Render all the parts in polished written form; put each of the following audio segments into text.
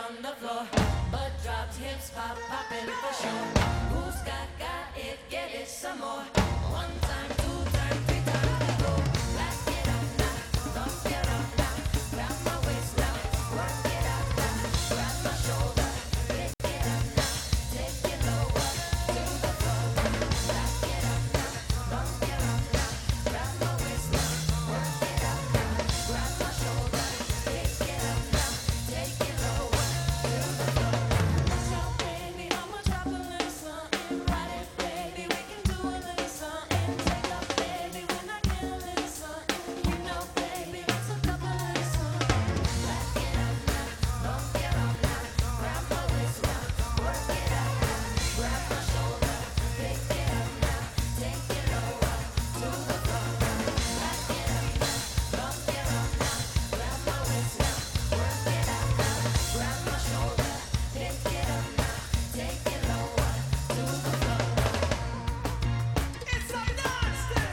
on the floor. Butt dropped, hips pop, popping for sure. Who's got it? Get it some more. One time, two time, three times we go. Back it up now, bump it up now. Grab my waist now, work it out now. Grab my shoulder, pick it up now. Take it lower to the floor. Back it up now, bump it up now. Grab my waist now, work it out now. Grab my shoulder, pick it up now. Take it lower to the floor. Watch out, baby, I'ma drop a little something. Ride it, baby, we can do a little something. Take up, baby, when I get a little something. You know, baby, let's hook up a little something. Back it up now, bump it up now. Grab my waist now, work it out now. Grab my shoulder, pick it up now. Take it lower to the floor. Back it up now, bump it up now. Grab my waist now, work it out now. Grab my shoulder, pick it up now. Take it lower to the floor. It's a nasty.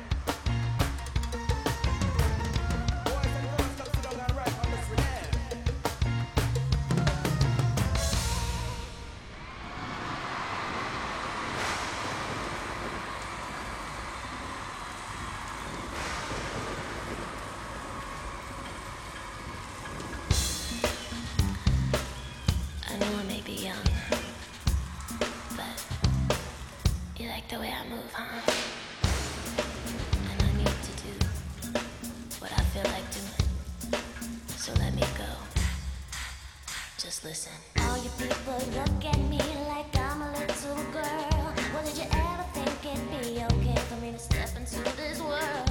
Boys and girls, come sit down and rock on this rhythm. I know I may be young, but you like the way I move, huh? And I need to do what I feel like doing. So let me go. Just listen. All you people look at me like I'm a little girl. Well, did you ever think it'd be okay for me to step into this world?